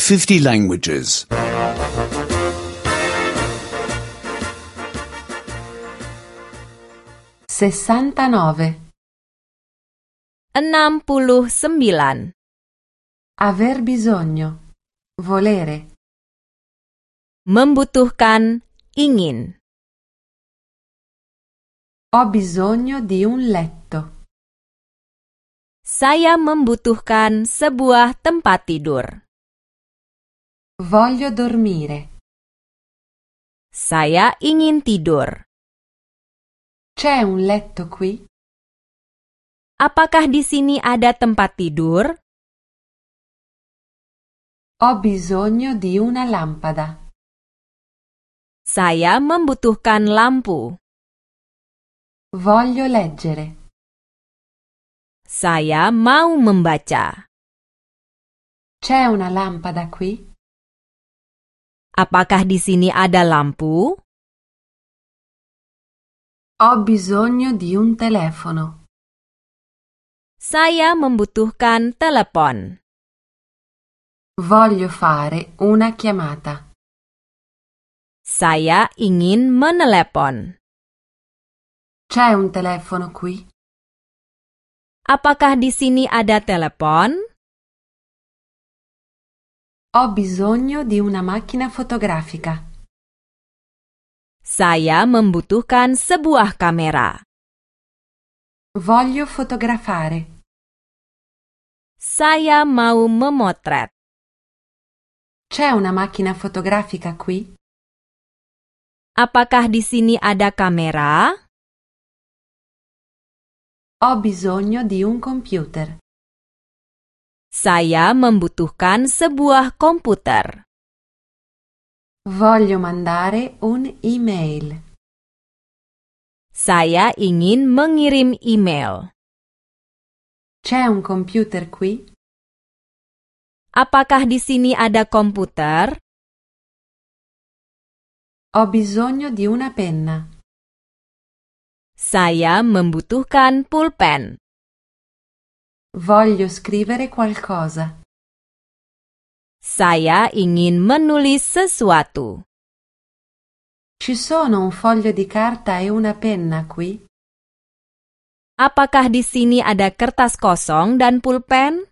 50 languages. 69. 69. Aver bisogno. Volere. Membutuhkan, ingin. Ho bisogno di un letto. Saya membutuhkan sebuah tempat tidur. Voglio dormire. Saya ingin tidur. C'è un letto qui? Apakah di sini ada tempat tidur? Ho bisogno di una lampada. Saya membutuhkan lampu. Voglio leggere. Saya mau membaca. C'è una lampada qui? Apakah di sini ada lampu? Ho bisogno di un telefono. Saya membutuhkan telepon. Voglio fare una chiamata. Saya ingin menelepon. C'è un telefono qui? Apakah di sini ada telepon? Ho bisogno di una macchina fotografica. Saya membutuhkan sebuah kamera. Voglio fotografare. Saya mau memotret. C'è una macchina fotografica qui? Apakah di sini ada kamera? Ho bisogno di un computer. Saya membutuhkan sebuah komputer. Voglio mandare un'email. Saya ingin mengirim email. C'è un computer qui? Apakah di sini ada komputer? Ho bisogno di una penna. Saya membutuhkan pulpen. Voglio scrivere qualcosa. Saya ingin menulis sesuatu. Ci sono un foglio di carta e una penna qui? Apakah di sini ada kertas kosong dan pulpen?